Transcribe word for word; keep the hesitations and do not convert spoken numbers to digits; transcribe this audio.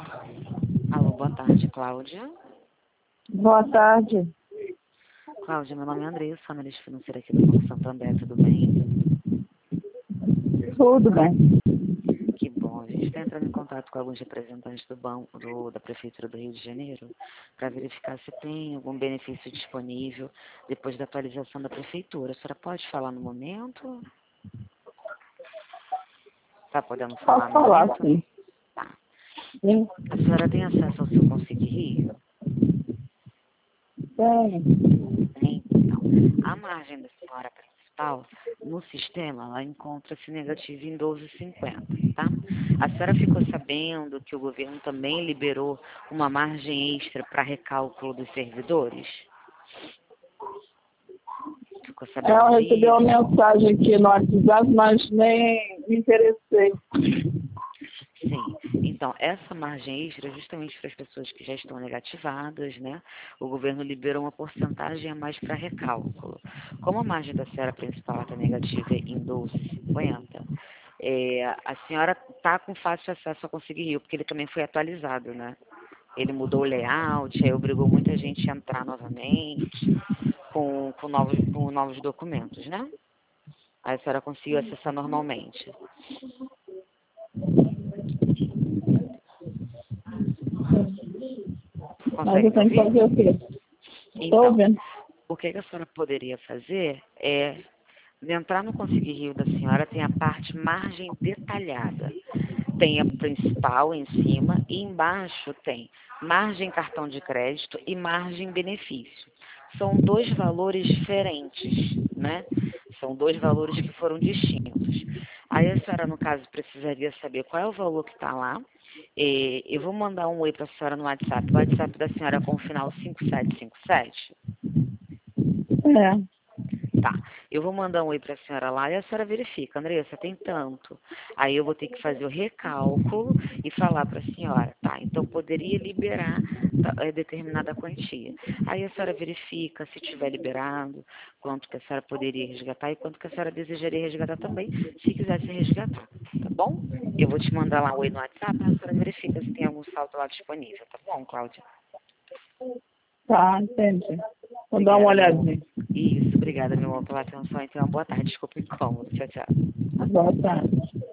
Alô, boa tarde, Cláudia. Boa tarde. Cláudia, meu nome é Andressa, analista financeira aqui do Banco Santander, tudo bem? Tudo bem. Que bom. A gente está entrando em contato com alguns representantes do banco, do, da Prefeitura do Rio de Janeiro, para verificar se tem algum benefício disponível depois da atualização da Prefeitura. A senhora pode falar no momento? Está podendo falar Posso no falar, momento? sim. Tá. Sim. A senhora tem acesso ao seu Consigo Rio? Tem. Tem. Então, a margem da senhora principal, no sistema, ela encontra-se negativa em doze vírgula cinquenta, tá? A senhora ficou sabendo que o governo também liberou uma margem extra para recálculo dos servidores? Ficou sabendo Ela recebeu disso? uma mensagem aqui no WhatsApp, mas nem me interessei. Sim. Então, essa margem extra é justamente para as pessoas que já estão negativadas, né? O governo liberou uma porcentagem a mais para recálculo. Como a margem da senhora principal está negativa em doze vírgula cinquenta, é, a senhora está com fácil acesso ao Consigo Rio, porque ele também foi atualizado, né? Ele mudou o layout, aí obrigou muita gente a entrar novamente com, com, novos, com novos documentos, né? Aí a senhora conseguiu acessar normalmente. Mas eu Consegue me tenho que ouvir? fazer o quê? Estou Então, ouvindo. o que a senhora poderia fazer é entrar no Consigo Rio da senhora, tem a parte margem detalhada. Tem a principal em cima e embaixo tem margem cartão de crédito e margem benefício. São dois valores diferentes, né? São dois valores que foram distintos. Aí a senhora, no caso, precisaria saber qual é o valor que está lá. E eu vou mandar um oi para a senhora no WhatsApp. O WhatsApp da senhora é com o final cinco sete cinco sete? É. Tá, eu vou mandar um oi para a senhora lá e a senhora verifica, Andressa, tem tanto. Aí eu vou ter que fazer o recálculo e falar para a senhora, tá, então poderia liberar é, determinada quantia. Aí a senhora verifica se tiver liberado, quanto que a senhora poderia resgatar e quanto que a senhora desejaria resgatar também, se quisesse resgatar, tá bom? Eu vou te mandar lá um oi no WhatsApp, a senhora verifica se tem algum saldo lá disponível, tá bom, Cláudia? Tá, entendi. Vou dar uma Obrigada, meu amor. olhadinha. Isso, obrigada, meu amor, pela atenção. Então, uma boa tarde. Desculpa o incômodo. Tchau, tchau. Boa tarde.